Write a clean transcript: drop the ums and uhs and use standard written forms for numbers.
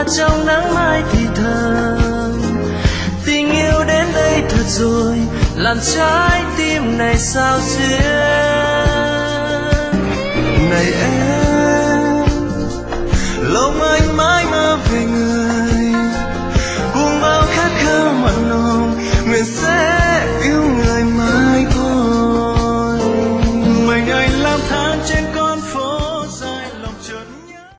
trong nắng mai thì thầm. Tình yêu đến đây thật rồi, làm trái tim này sao xuyến. Này em